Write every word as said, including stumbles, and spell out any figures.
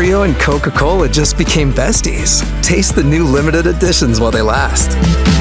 Oreo and Coca-Cola just became besties. Taste the new limited editions while they last.